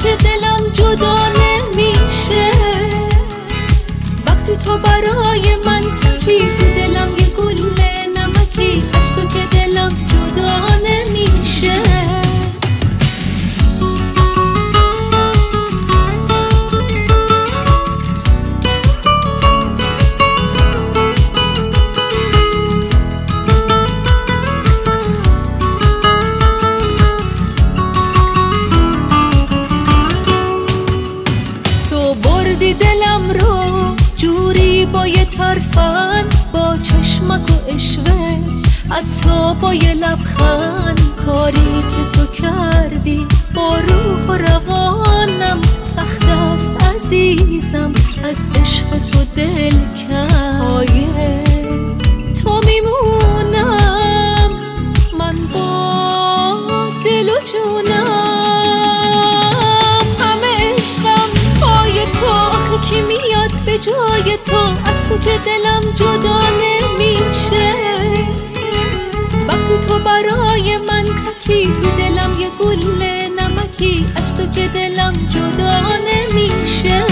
که دلم جدا نمیشه. وقتی تو برای من تکی، تو دلم یه گله نمکی، از تو که دلم جدا نمیشه. تو بردی دلم رو جوری با یه ترفند، با چشمک و اشوه، حتی با یه لبخند. کاری که تو کردی با روح و روانم سخت است عزیزم، از عشق تو دل کنده. تو میمونم من با دل و جونم، همه عشقم پای تو. آخه کی میاد به جای تو، از تو که دلم جدا نمیشه. وقتی تو برای من تکی، تو دلم یه گله نمکی، از تو که دلم جدا نمیشه.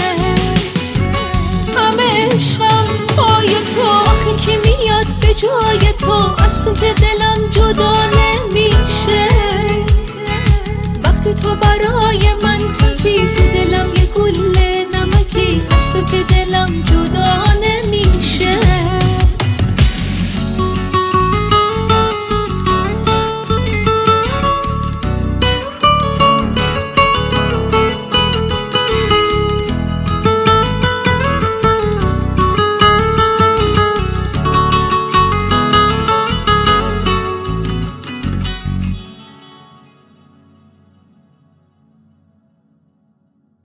همه عشقم پای تو. آخه کی میاد به جای تو، از تو که دلم جدا نمیشه. وقتی تو برای من تکی، تو دلم یه گله نمکی، از تو که دلم